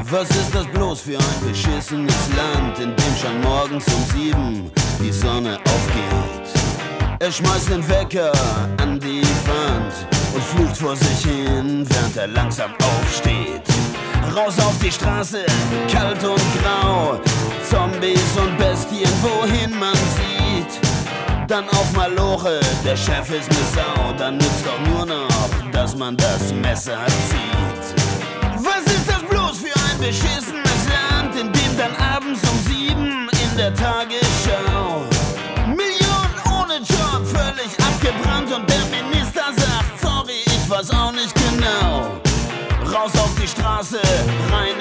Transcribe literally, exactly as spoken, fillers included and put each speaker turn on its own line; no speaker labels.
Was ist das bloß für ein beschissenes Land, in dem schon morgens um sieben die Sonne aufgeht? Er schmeißt den Wecker an die Wand und flucht vor sich hin, während er langsam aufsteht. Raus auf die Straße, kalt und grau, Zombies und Bestien, wohin man sieht. Dann auf Maloche, der Chef ist ne Sau, dann nützt doch nur noch, dass man das Messer zieht. Was ist das bloß für ein beschissenes Land, in dem dann abends um sieben in der Tagesschau Millionen ohne Job, völlig abgebrannt und der Minister sagt, sorry, ich weiß auch nicht genau. Raus auf die Straße, rein